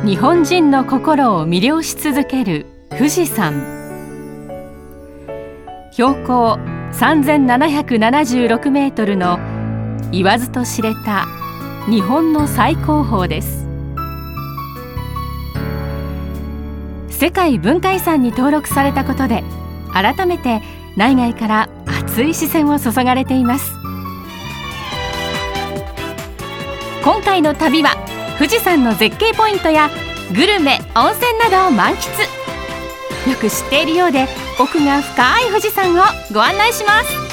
日本人の心を魅了し続ける富士山。標高3776メートルの言わずと知れた日本の最高峰です。世界文化遺産に登録されたことで、改めて内外から熱い視線を注がれています。今回の旅は富士山の絶景ポイントやグルメ、温泉などを満喫。よく知っているようで奥が深い富士山をご案内します。